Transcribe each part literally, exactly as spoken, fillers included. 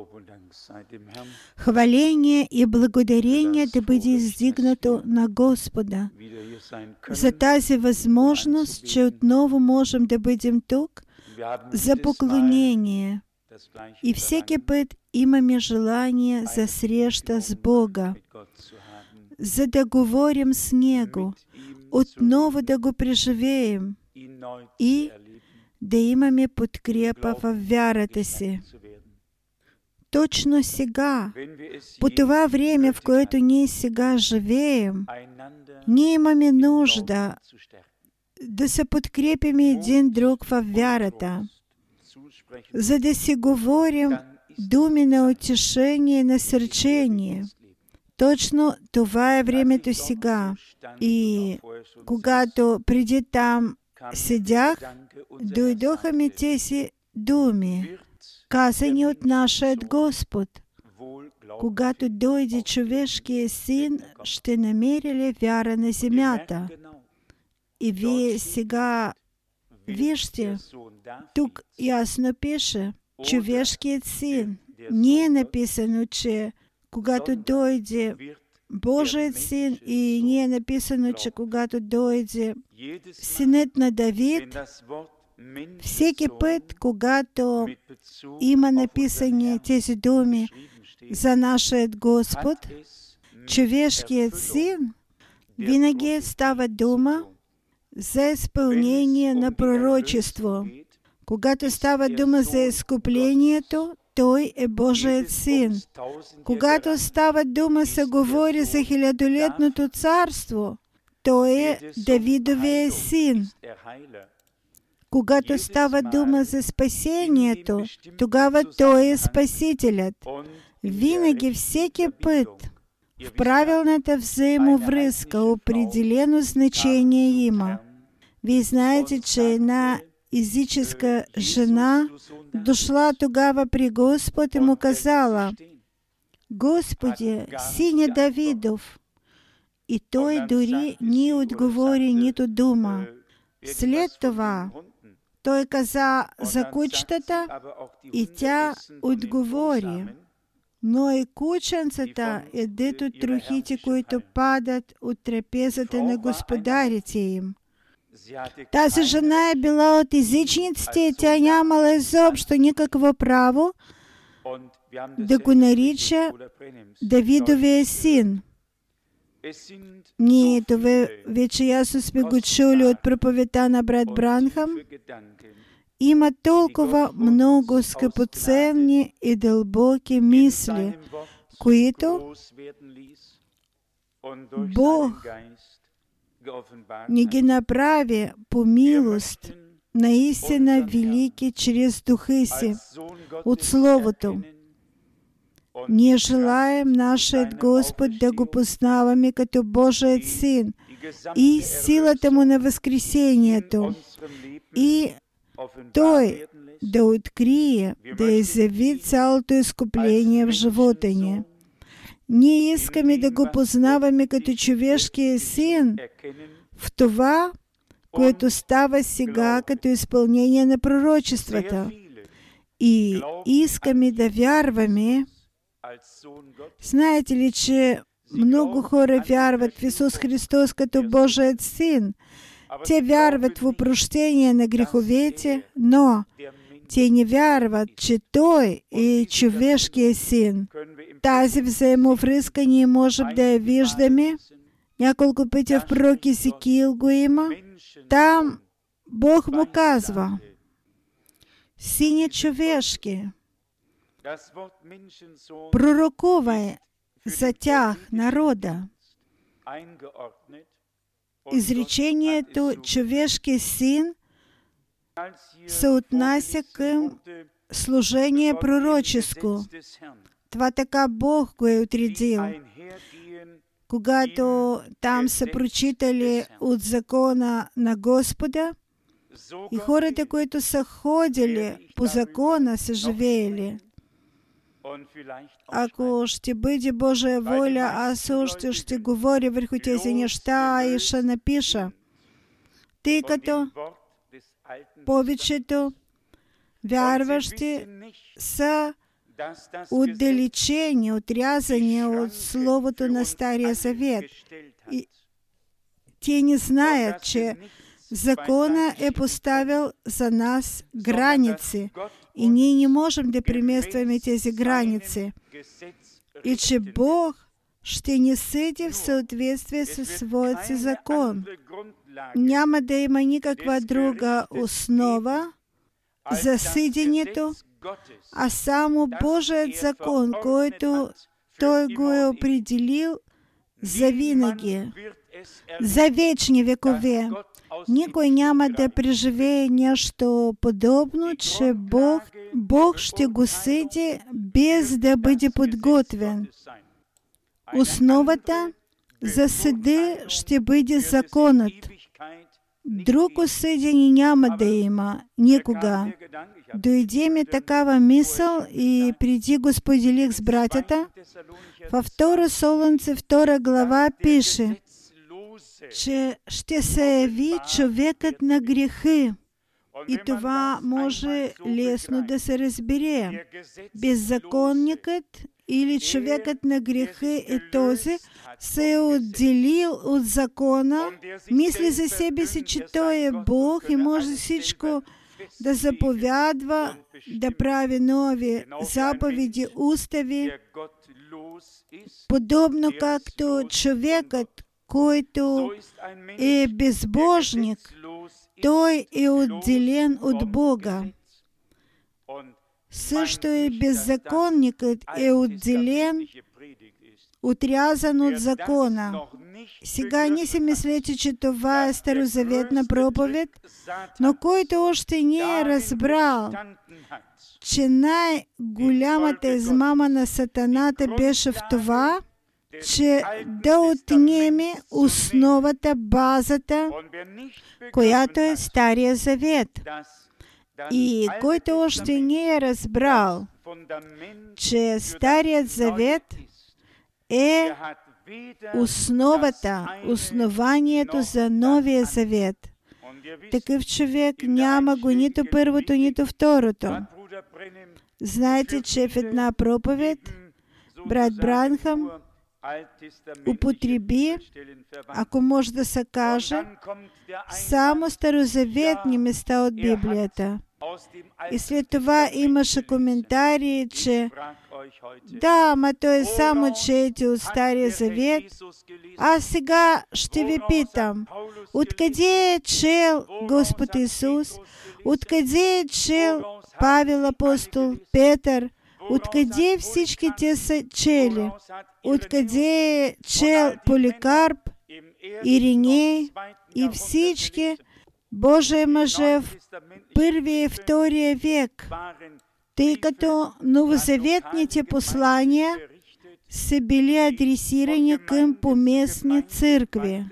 Хваление и благодарение да бъде издигнато на Господа за тази възможност, че отново можем да бъдем тук за поклонение. И всеки път имаме желание за среща с Бога, за да говорим с Него, отново да го преживеем и да имаме подкрепа в вярата си. Точно сега, по това време, в което ние сега живеем, ние имаме нужда да се подкрепим един друг в вярата, за да си говорим думи на утешение и насърчение. Точно това е времето сега. И когато преди там седях, дойдоха ми тези думи, казани от нашият Господ. Когато дойде човешкият син, ще намери ли вяра на земята? И вие сега вижте, тук ясно пише, човешкият син. Не е написано, че когато дойде Божият син, и не е написано, че когато дойде синът на Давид, всеки път, когато има написани тези думи за нашият Господ, човешкият син, винаги става дума за изпълнение на пророчество. Когато става дума за изкуплението, Той е Божият син. Когато става дума, се говори за хилядолетното царство, Той е Давидовия син. Когато става дума за спасението, тогава Той е Спасителят. Винаги, всеки път, в правилната взаимовръзка определено значение има. Вие знаете, че една езическа жена дошла тогава при Господ и му казала: Господи, сине Давидов. И Той дори не отговори нито дума. След това Той каза за кучетата и тя отговори: но и кученцата едят от трохите, които падат от трапезата на господарите им. Тази жена е била от езичниците и тя нямала изобщо никакво право да го нарича Давидовия син. Ние това вече ясно сме го чули от проповедта на брат Бранхам. Има толкова много скъпоценни и дълбоки мисли, които Бог ни ги направи по милост, наистина велики чрез Духа си, от Словото. Ние желаем нашият Господ да го познаваме като Божият Син и силата Му на възкресението, и Той да открие, да изяви цялото изкупление в живота ни. Ние искаме да го познаваме като човешкия син в това, което става сега като изпълнение на пророчествата. И искаме да вярваме. Знаете ли, че много хора вярват в Исус Христос като Божият син? Те вярват в опрощение на греховете, но те не вярват, че Той е човешкият син. Тази взаимовръзка ние можем да я виждаме. Няколко пъти в пророк Езекиил го има. Там Бог му казва: Сине човешки, пророкувай за тях народа. Изречението човешки син се отнася към служение пророческо. Това така Бог го е отредил. Когато там са прочитали от закона на Господа, и хората, които са ходили по закона, са живеели. Ако ще бъде Божия воля, аз още ще говоря върху тези неща и ще напиша. Тъй като повечето вярващи са отдалечение, отрязание от Словото на Стария Завет. И те не знаят, че Закона е поставил за нас граници, и ние не можем да преместваме тези граници. И че Бог ще ни съди в съответствие със своят си закон. Няма да има никаква друга основа за съдението, а само Божият закон, който Той го е определил за винаги, за вечни векове. Никой няма да преживее нещо подобно, че Бог, Бог ще го съди без да бъде подготвен. Основата за съда ще бъде законът. Друг осъдение няма да има никога. Дойде ми такава мисъл и преди го споделих с братята. Във втора Солунце, втора глава пише, че ще се яви човекът на грехи. И това може лесно да се разбере. Беззаконникът или човекът на грехи е този, се е отделил от закона, мисли за себе си, че той е Бог и може всичко да заповядва, да прави нови заповеди, устави, подобно както човекът, който е безбожник, той е отделен от Бога. Също и беззаконникът е отделен, отрязан от закона. Сега не си мислете, че това е старозаветна проповед, но който още не е разбрал, че най-голямата измама на сатаната беше в това, че да отнеме основата, базата, която е Стария Завет. И който още не е разбрал, че Старият Завет е основата, основанието за Новия Завет. Такъв човек няма го нито първото, нито второто. Знаете, че в една проповед брат Бранхам употреби, ако може да се каже, само старозаветни места от Библията. И след това имаше коментари, че да, ама той е само чете от Стария Завет. А сега ще ви питам, откъде е чел Господ Исус? Откъде е чел Павел апостол, Петър? Откъде всички те са чели? Откъде е чел Поликарп, Ириней и всички Божии мъже в първия и втория век, тъй като новозаветните послания са били адресирани към поместни църкви,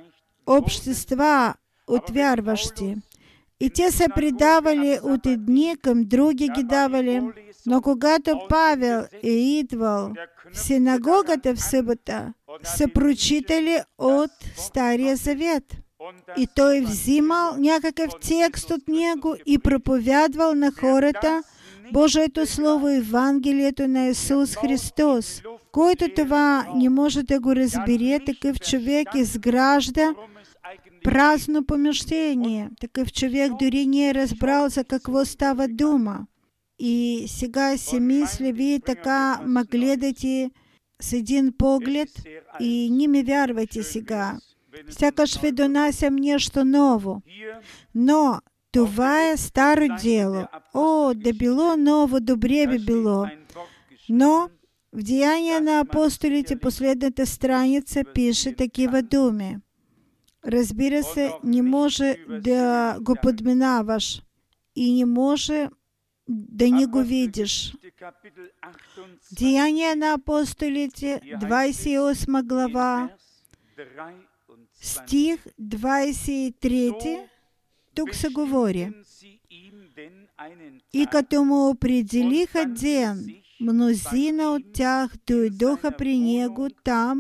общества от вярващи. И те са предавали от едни към други ги давали. Но когато Павел е идвал в синагогата в събота, са прочитали от Стария Завет. И той взимал някакъв текст от него и проповядвал на хората Божието Слово, Евангелието на Исус Христос. Който това не може да го разбере, такъв човек изгражда празно помещение. Такъв човек дори не е разбрал за какво става дума. И сега си мисля, вие така ме гледате с един поглед и не ми вярвате сега. Сякаш ви донасям нещо ново. Но това е старо дело. О, да било ново, добре би било. Но в Деяния на апостолите, последната страница, пише такива думи. Разбира се, не може да го подминаваш и не може да не го видиш. Деяния на апостолите, двадесет и осма глава, стих двадесет и трети, тук се говори. И като му определиха ден, мнозина от тях дойдоха при него там,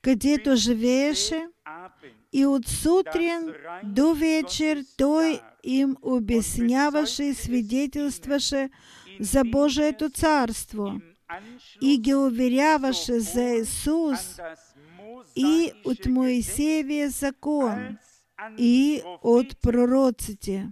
където живееше, и от сутрин до вечер той им обясняваше и свидетелстваше за Божието царство и ги уверяваше за Исус и от Моисеевия закон и от пророците.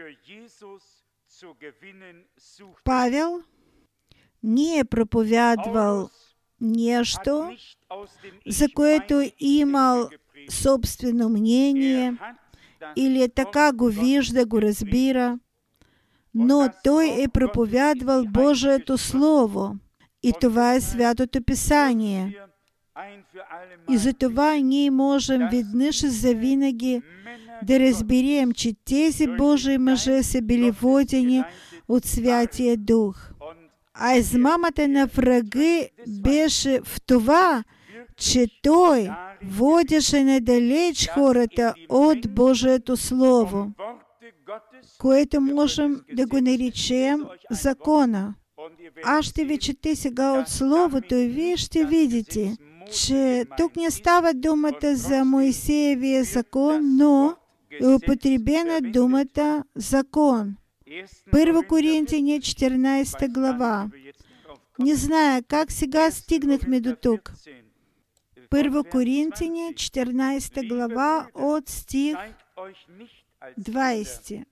Павел не е проповядвал нещо, за което имал собствено мнение или така го вижда, го разбира, но той е проповядвал Божието Слово, и това е Святото Писание. И затова ние можем веднъж и завинаги да разберем, че тези Божии мъже са били водени от Святия Дух. А измамата на врага беше в това, че той водеше недалеч хората от Божието Слово, което можем да го наречем закона. Аз ще ви чете сега от Словото и вие ще видите, че тук не става думата за Моисеевия закон, но е употребена думата закон. Първо Коринтяни, четиринадесета глава. Не зная как сега стигнахме до тук. Първо Коринтяни, четиринадесета глава, от стих двадесети.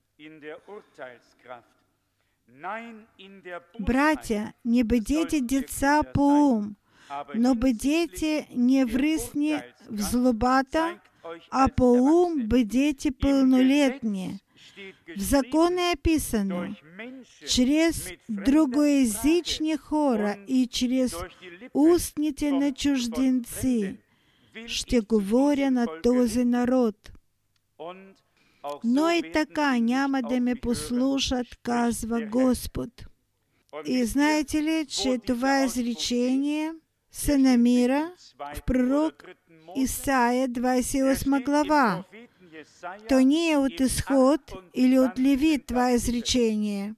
Братя, не бъдете деца по ум, но бъдете невръстни в злобата, а по ум бъдете пълнолетни. В закона е писано: чрез другоязични хора и чрез устните на чужденци ще говоря на този народ. Но и така няма да ме послушат, казва Господ. И знаете ли, че това изречение се намира в пророк Исаия, двадесет и осма глава. То не е от Изход или от Левит това изречение.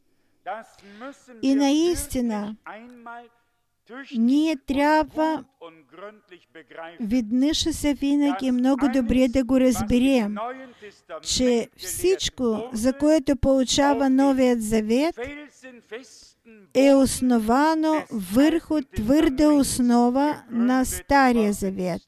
И наистина, ние трябва веднъж и завинаги много добре да го разберем, че всичко, за което получава Новият Завет, е основано върху твърда основа на Стария Завет.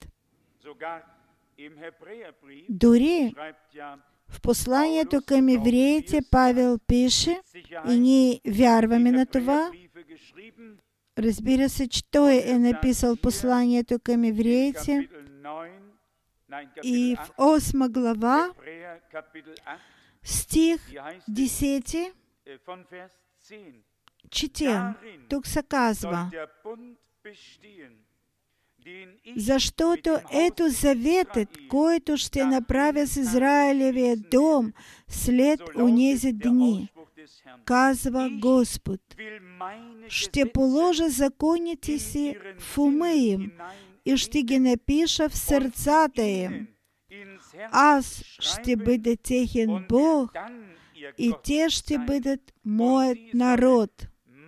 Дори в посланието към евреите Павел пише, и ние вярваме на това. Разбира се, че той е написал посланието към евреите, и в осма глава, стих десети, четем. Тук се казва: защото ето заветът, който ще направя с Израилевия дом след онези дни, казва Господ. Ще положа законите си в ума им и ще ги напиша в сърцата им. Аз ще бъда техен Бог и те ще бъдат моят народ.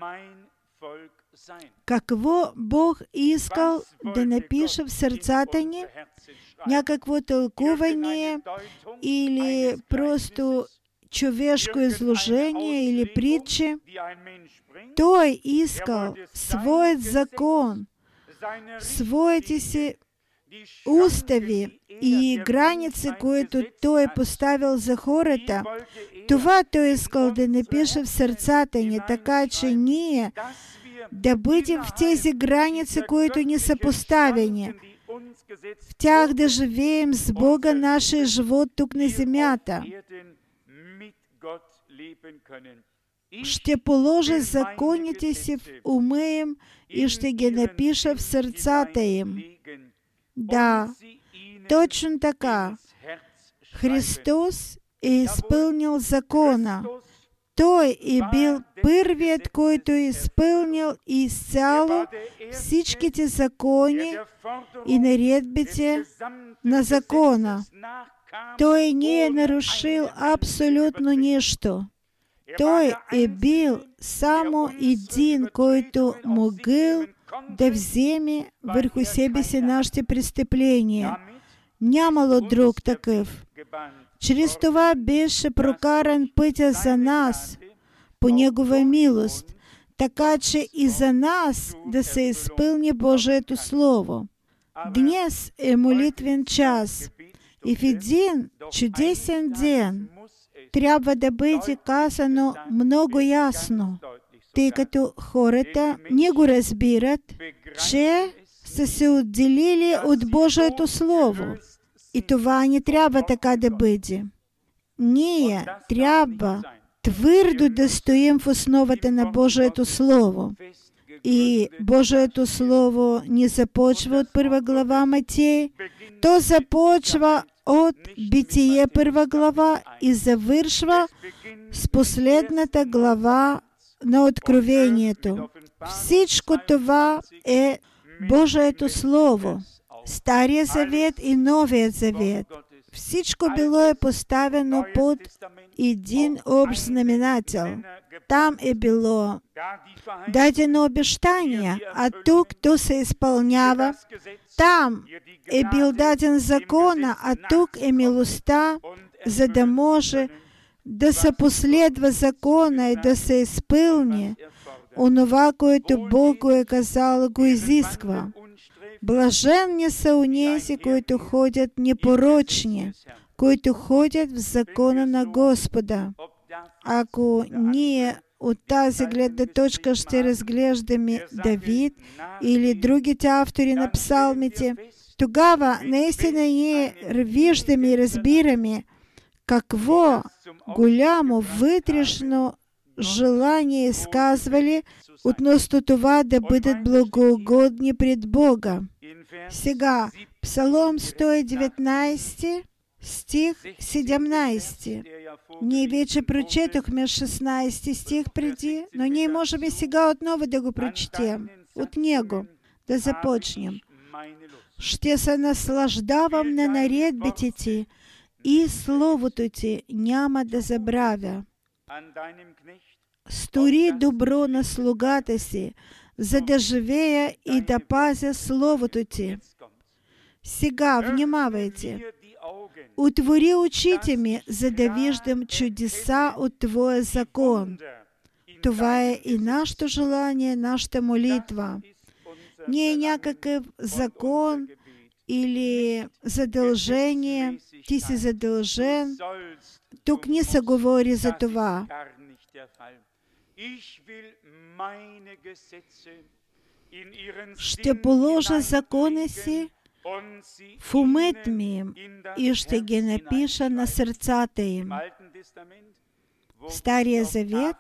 Какво Бог искал да напише в сърцата ни? Някакво тълкуване или просто човешко изложение или притче? Той искал своят закон, своите си устави и граници, които Той е поставил за хората. Това Той искал да напише в сърцата ни, така че ние да бъдем в тези граници, които ни са поставени. В тях да живеем с Бога нашия живот тук на земята. Ще положа законите си в ума им и ще ги напиша в сърцата им. Да, точно така. Христос е изпълнил закона. Той е бил първият, който е изпълнил изцяло всичките закони и наредбите на закона. Той не е нарушил абсолютно нищо. Той е бил само един, който могъл да вземе върху себе си нашите престъпления. Нямало друг такъв. Чрез това беше прокаран пътя за нас, по Негова милост, така че и за нас да се изпълни Божието Слово. Днес е молитвен час и в един чудесен ден трябва да бъде казано много ясно, тъй като хората не го разбират, че са се отделили от Божието Слово. И това не трябва така да бъде. Ние трябва твърдо да стоим в основата на Божието Слово. И Божието Слово не започва от първа глава Матей, то започва от Битие първа глава и завършва с последната глава на Откровението. Всичко това е Божието Слово. Стария завет и Новият завет. Всичко било е поставено под един общ знаменател. Там е било дадено обещание, а тук то се изпълнява. Там е бил даден закона, а тук е милостта, за да може да се последва закона и да се изпълни. Онова, което Бог го е казал, го изисква. Блаженни са онези, които ходят непорочни, които ходят в закона на Господа. Ако ние от тази гледна точка ще разглеждаме Давид или другите автори на псалмите, тогава наистина ние виждаме и разбираме какво голямо вътрешно желание изказвали относно това да бъдат благоугодни пред Бога. Сега, Псалом сто и деветнайсети, стих седемнайсети. Ние вече прочетохме шестнайсети стих преди, но ние можем и сега отново да го прочетем. От него да започнем. Ще се наслаждавам на наредбите ти и Словото ти няма да забравя. Стори добро на слугата си, за да живея и да пазя Словото ти. Сега внимавайте. Отвори очите ми, за да виждам чудеса от Твоя закон. Това е и нашето желание, нашата молитва. Не е някакъв закон или задължение. Ти си задължен. Тук не се говори за това. Ще положа закона си в умът ми и ще ги напиша на сърцата им. В Стария завет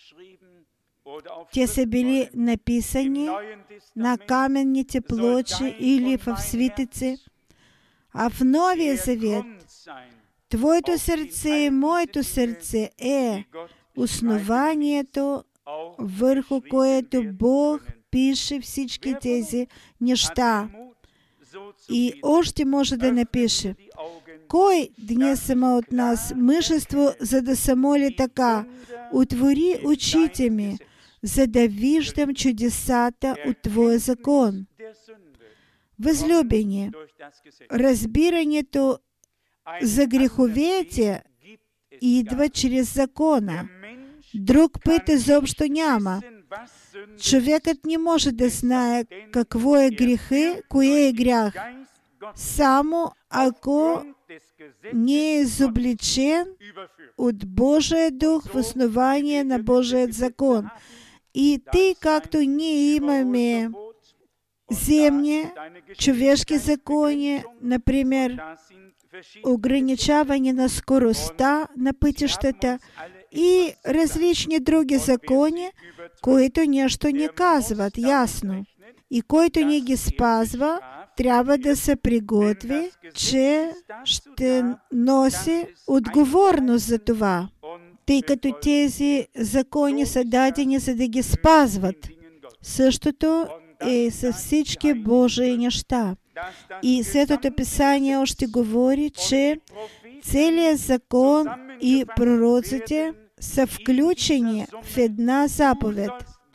те са били написани на каменните плочи или в свитъци, а в Новия завет Твоето сърце и моето сърце е основанието, върху което Бог пише всички тези неща. И още може да напише: кой днес има от нас мъжество, за да се моли така: отвори очите ми, за да виждам чудесата от Твоя закон. Възлюбени, разбирането за греховете идва чрез закона. Друг път изобщо няма. Човекът не може да знае какво е греха, кое е грях, само ако не е изобличен от Божия дух в основание на Божият закон. И тъй както ние имаме земни, човешки закони, например, ограничаване на скоростта на пътищата и различни други закони, които нещо не казват ясно. И който не ги спазва, трябва да се приготви, че ще носи отговорност за това, тъй като тези закони са дадени, за да ги спазват. Същото е с всички Божии неща. И Светото Писание още говори, че целият закон и пророците са включени в една заповед.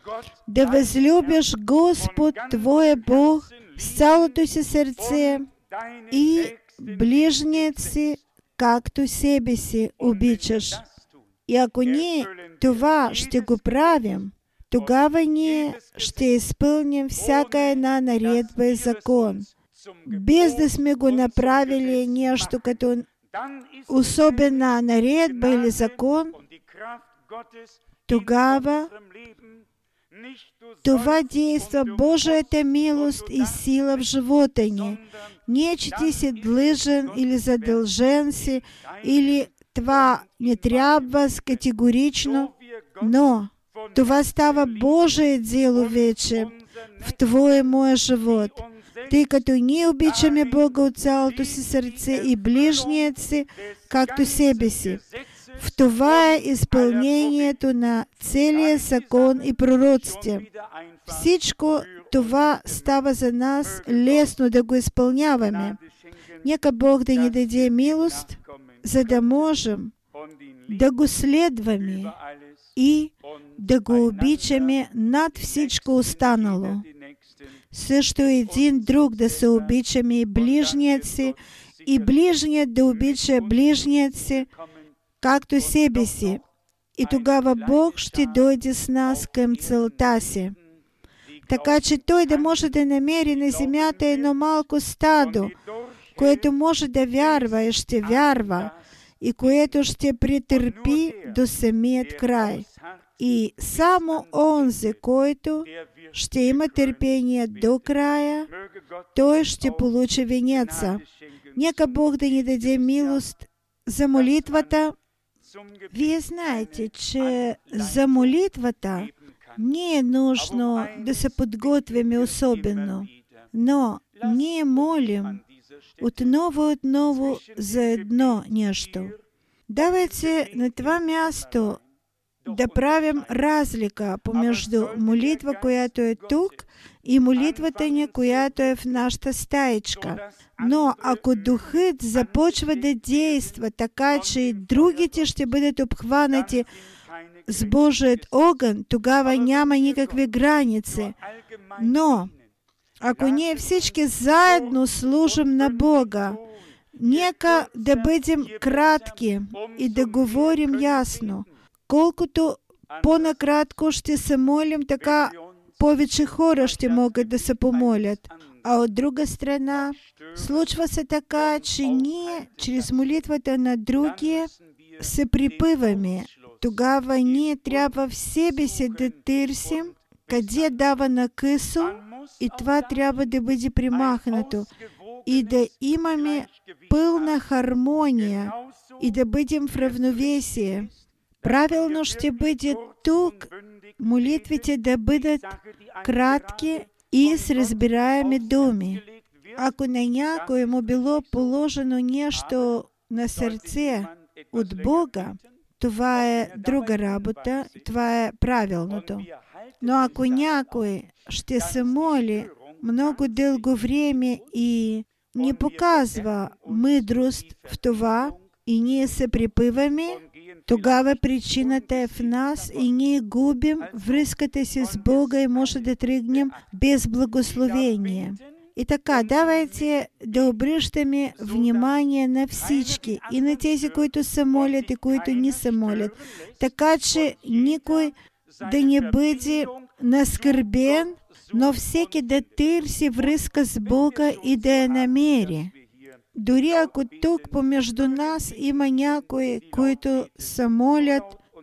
да възлюбиш Господ Твоя Бог с цялото си сърце и ближният си, както себе си обичаш. И ако ние това ще го правим, тогава ние ще изпълним всяка една наредба и закон. Без да сме го направили нещо като особена наредба или закон, тогава това действа Божията милост и сила в живота ни. Не, че ти си длъжен или задължен си, или това не трябва категорично, но това става Божие дело вече в твоя моя живот, тъй като ние обичаме Бога от цялото си сърце и ближният си, както себе си. В това е изпълнението на целия закон и пророците. Всичко това става за нас лесно да го изпълняваме. Нека Бог да ни даде милост, за да можем да го следваме и да го обичаме над всичко останало. Също един друг да се обичаме и ближният си, и ближният да обича ближният си, както себе си. И тогава Бог ще дойде с нас към целта си. Така че Той да може да намери на земята едно малко стадо, което може да вярва и ще вярва, и което ще претърпи до самият край. И само онзи, който ще има търпение до края, той ще получи венеца. Нека Бог да ни даде милост за молитвата. Вие знаете, че за молитвата не е нужно да се подготвяме особено, но ние молим отново и отново за едно нещо. Давайте на това място да правим разлика помежду молитва, която е тук, и молитвата ни, която е в нашата стаечка. Но ако Духът започва да действа така, че и другите ще бъдат обхванати с Божият огън, тогава няма никакви граници. Но ако ние всички заедно служим на Бога, нека да бъдем кратки и да говорим ясно. Колкото по-накратко ще се молим, така повече хора ще могат да се помолят. А от друга страна, случва се така, че ние чрез молитвата на другия се припъваме. Тогава ние трябва в себе си да търсим къде дава накъсо, и това трябва да бъде примахнато. И да имаме пълна хармония и да бъдем в равновесие. Правилно ще бъде тук молитвите да бъдат кратки и с разбираеми думи. Ако на някой му било положено нещо на сърце от Бога, това е друга работа, това е правилното. Но ако някой ще се моли много дълго време и не показва мъдрост в това, и ние се припъваме, тогава причината е в нас и ние губим връзката си с Бога и може да тръгнем без благословение. И така, давайте да обръщаме внимание на всички, и на тези, които се молят и които не се молят, така че никой да не бъде наскърбен, но всеки да търси връзка с Бога и да я намери. Дори ако тук помежду нас има някои, които се молят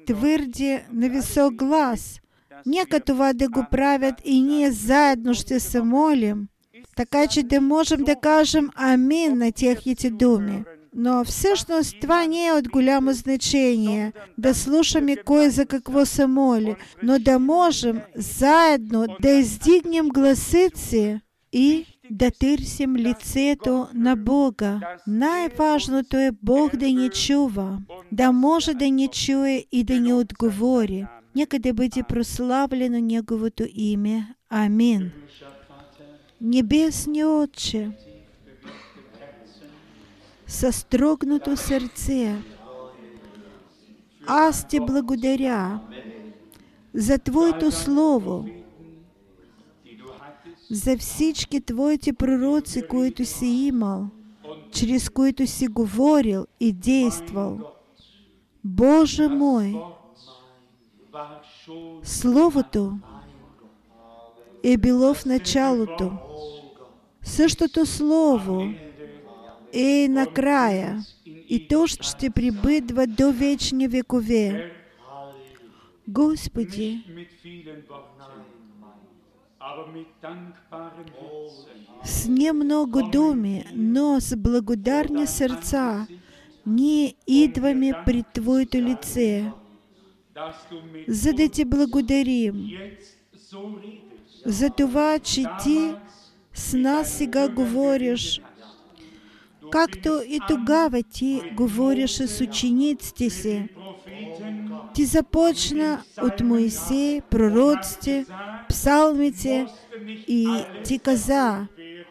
твърде на висок глас, нека това да го правят и ние заедно ще се молим, така че да можем да кажем амин на техните думи. Но всъщност това не е от голямо значение да слушаме кой за какво се моли, но да можем заедно да издигнем гласът си и да търсим лицето на Бога. Най-важното е Бог да ни чува, да може да ни чуе и да ни отговори. Нека да бъде прославлено Неговото име. Амин. Небесни Отче, със строгнато сърце, аз Ти благодаря за Твоето Слово, за всички Твоите пророци, които си имал, чрез които си говорил и действал. Боже мой, Словото е било в началото. Същото Слово е и накрая, и то ще пребъдва до вечни векове. Господи, с немного думи, но с благодарни сърца ние идваме пред Твоето лице, за да Ти благодарим за това, че Ти с нас сега говориш, както и тогава Ти говореше с учениците си. Ти започна от Моисей, пророците, псалмите и Ти каза,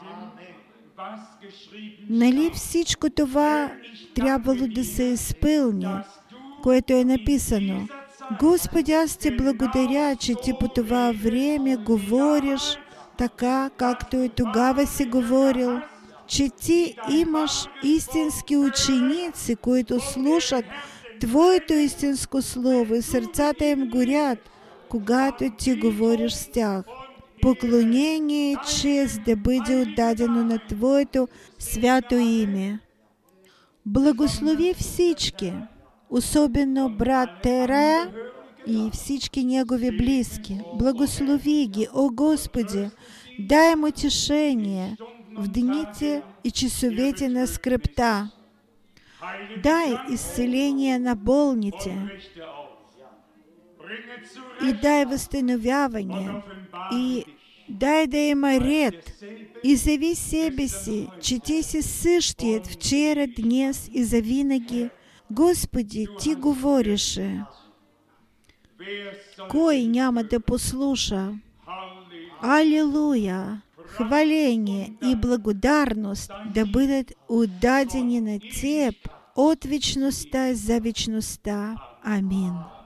нали всичко това трябвало да се изпълни, което е написано. Господи, аз Ти благодаря, че Ти по това време говориш така, както и тогава си говорил, че Ти имаш истински ученици, които слушат Твоето истинско Слово и сърцата им горят, когато Ти говориш с тях. Поклонение и чест да бъде отдадено на Твоето свято име. Благослови всички, особено брат Терея и всички негови близки. Благослови ги, о Господи, дай им утешение в дните и часовете на скръбта. Дай изцеление на болните и дай възстановяване и дай да има ред. И заяви себе си, че Ти си същият вчера, днес и завинаги. Господи, Ти говореше. Кой няма да послуша? Алилуя! Хваление и благодарност да бъдат отдадени на Теб от вечността за вечността. Амин.